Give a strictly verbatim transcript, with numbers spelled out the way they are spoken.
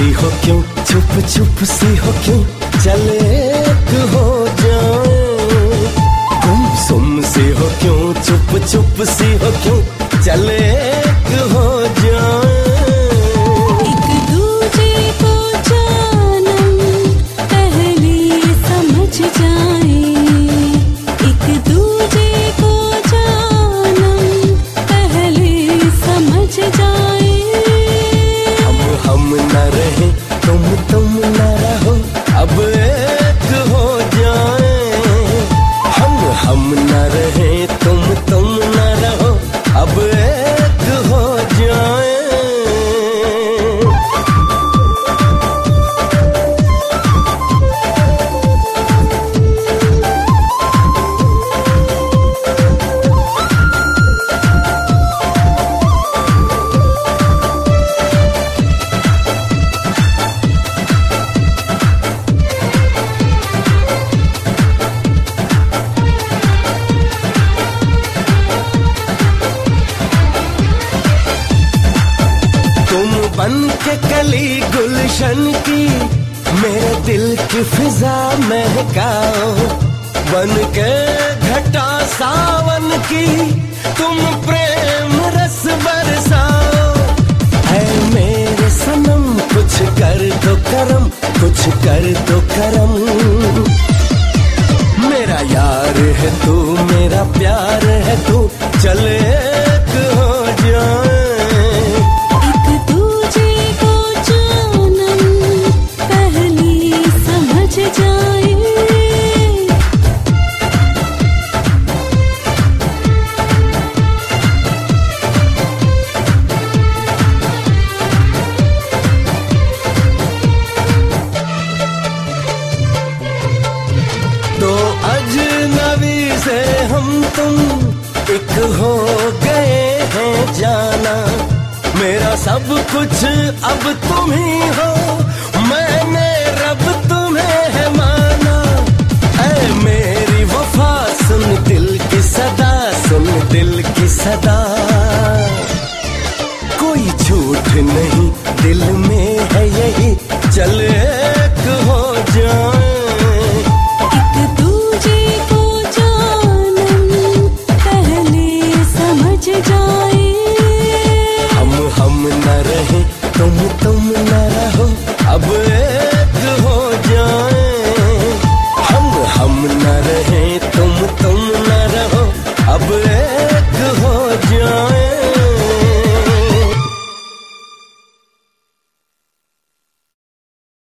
सी हो क्यों, छुप छुप सी हो क्यों, चले एक हो जाए। गुमसुम सी हो क्यों, चुप चुप सी हो क्यों, चले एक हो जाए। बन के कली गुलशन की मेरे दिल की फिजा महकाओ, बन के घटा सावन की तुम प्रेम रस बरसाओ। है मेरे सनम कुछ कर दो करम, कुछ कर दो करम। मेरा यार है तू, मेरा प्यार है तू, चले एक हो जाए। तो अजनबी से हम तुम एक हो गए हैं जाना, मेरा सब कुछ अब तुम ही हो, मैंने रब तुम्हें है माना। ऐ मेरी वफा सुन दिल की सदा, सुन दिल की सदा। कोई झूठ नहीं दिल में है यही, चल एक हो जाए। तुम तुम न रहो, अब एक हो जाए। हम हम न